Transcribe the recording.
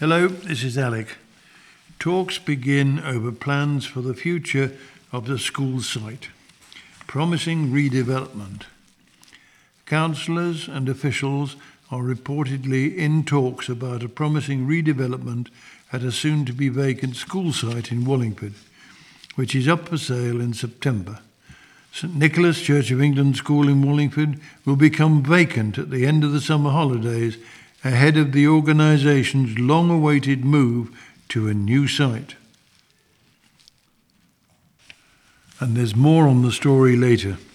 Hello, this is Alec. Talks begin over plans for the future of the school site, promising redevelopment. Councillors and officials are reportedly in talks about a promising redevelopment at a soon-to-be vacant school site in Wallingford, which is up for sale in September. St Nicholas Church of England School in Wallingford will become vacant at the end of the summer holidays, ahead of the organisation's long-awaited move to a new site. And there's more on the story later.